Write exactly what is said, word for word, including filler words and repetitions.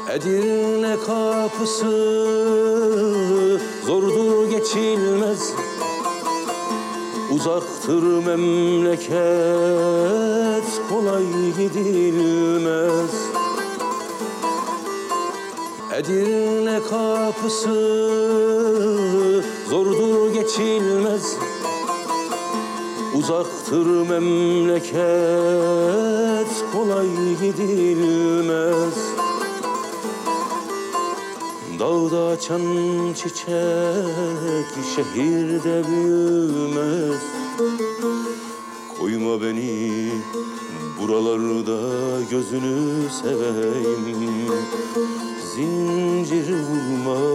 Edirne kapısı zordur geçilmez, uzaktır memleket, kolay gidilmez. Edirne kapısı zordur geçilmez, uzaktır memleket, kolay gidilmez. Dağda açan çiçek şehirde büyümez. Koyma beni buralarda, gözünü seveyim. Zincir vurma